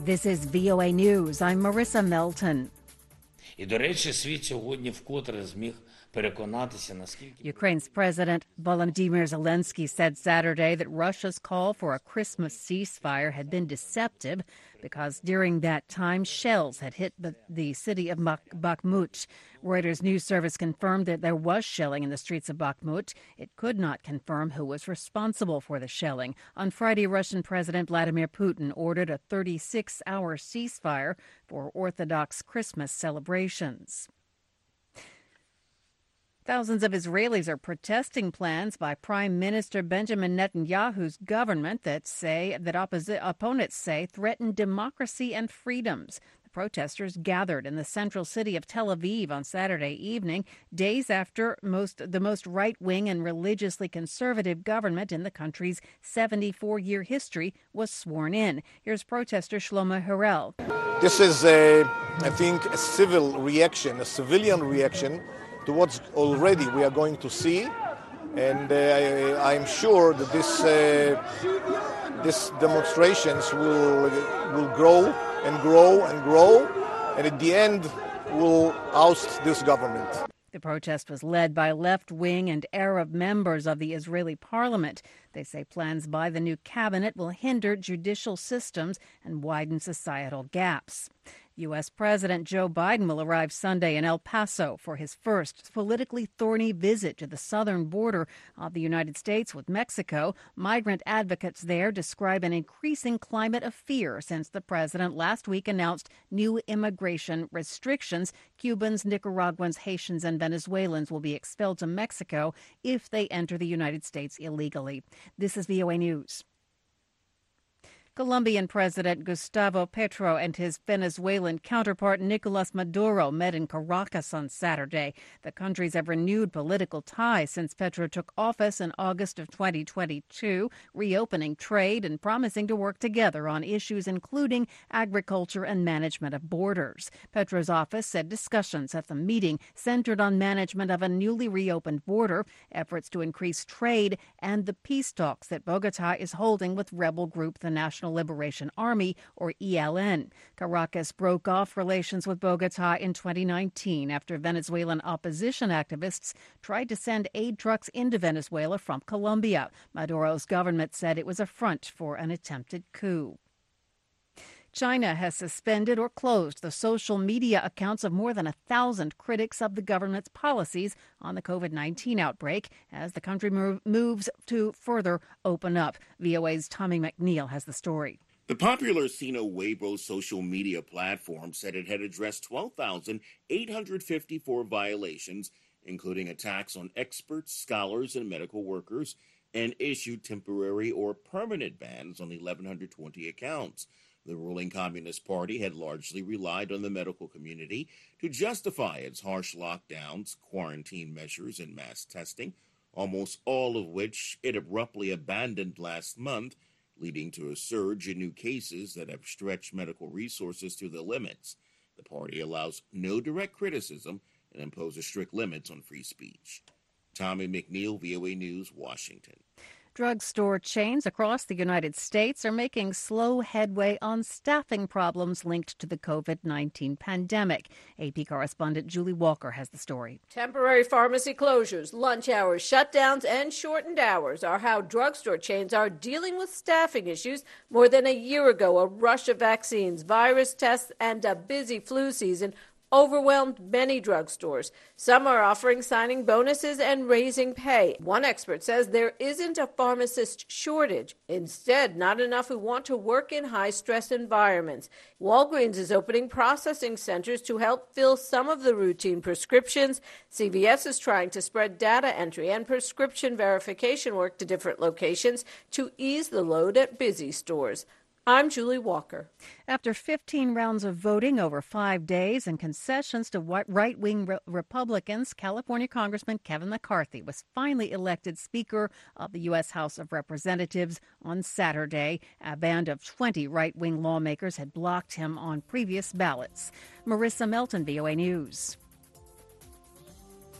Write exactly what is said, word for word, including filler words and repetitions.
This is V O A News. I'm Marissa Melton. І, до речі, світ сьогодні вкотре зміг переконатися, наскільки... Ukraine's President Volodymyr Zelensky said Saturday that Russia's call for a Christmas ceasefire had been deceptive because during that time shells had hit the, the city of Bakhmut. Reuters news service confirmed that there was shelling in the streets of Bakhmut. It could not confirm who was responsible for the shelling. On Friday, Russian President Vladimir Putin ordered a thirty-six hour ceasefire for Orthodox Christmas celebrations. Thousands of Israelis are protesting plans by Prime Minister Benjamin Netanyahu's government that say that opposi- opponents say threaten democracy and freedoms. The protesters gathered in the central city of Tel Aviv on Saturday evening, days after most the most right-wing and religiously conservative government in the country's seventy-four-year history was sworn in. Here's protester Shlomo Harel. This is, a, I think, a civil reaction, a civilian reaction to what already we are going to see, and uh, I, I'm sure that this uh, this demonstrations will will grow and grow and grow, and at the end will oust this government. The protest was led by left-wing and Arab members of the Israeli parliament. They say plans by the new cabinet will hinder judicial systems and widen societal gaps. U S. President Joe Biden will arrive Sunday in El Paso for his first politically thorny visit to the southern border of the United States with Mexico. Migrant advocates there describe an increasing climate of fear since the president last week announced new immigration restrictions. Cubans, Nicaraguans, Haitians, and Venezuelans will be expelled to Mexico if they enter the United States illegally. This is V O A News. Colombian President Gustavo Petro and his Venezuelan counterpart Nicolas Maduro met in Caracas on Saturday. The countries have renewed political ties since Petro took office in August of twenty twenty-two, reopening trade and promising to work together on issues including agriculture and management of borders. Petro's office said discussions at the meeting centered on management of a newly reopened border, efforts to increase trade, and the peace talks that Bogota is holding with rebel group the National Liberation Army, or E L N. Caracas broke off relations with Bogota in twenty nineteen after Venezuelan opposition activists tried to send aid trucks into Venezuela from Colombia. Maduro's government said it was a front for an attempted coup. China has suspended or closed the social media accounts of more than a thousand critics of the government's policies on the COVID nineteen outbreak as the country move, moves to further open up. V O A's Tommy McNeil has the story. The popular Sino Weibo social media platform said it had addressed twelve thousand eight hundred fifty-four violations, including attacks on experts, scholars, and medical workers, and issued temporary or permanent bans on eleven twenty accounts. The ruling Communist Party had largely relied on the medical community to justify its harsh lockdowns, quarantine measures, and mass testing, almost all of which it abruptly abandoned last month, leading to a surge in new cases that have stretched medical resources to the limits. The party allows no direct criticism and imposes strict limits on free speech. Tommy McNeil, V O A News, Washington. Drugstore chains across the United States are making slow headway on staffing problems linked to the COVID nineteen pandemic. A P correspondent Julie Walker has the story. Temporary pharmacy closures, lunch hours, shutdowns, and shortened hours are how drugstore chains are dealing with staffing issues. More than a year ago, a rush of vaccines, virus tests, and a busy flu season overwhelmed many drugstores. Some are offering signing bonuses and raising pay. One expert says there isn't a pharmacist shortage. Instead, not enough who want to work in high-stress environments. Walgreens is opening processing centers to help fill some of the routine prescriptions. C V S is trying to spread data entry and prescription verification work to different locations to ease the load at busy stores. I'm Julie Walker. After fifteen rounds of voting over five days and concessions to right-wing re- Republicans, California Congressman Kevin McCarthy was finally elected Speaker of the U S. House of Representatives on Saturday. A band of twenty right-wing lawmakers had blocked him on previous ballots. Marissa Melton, V O A News.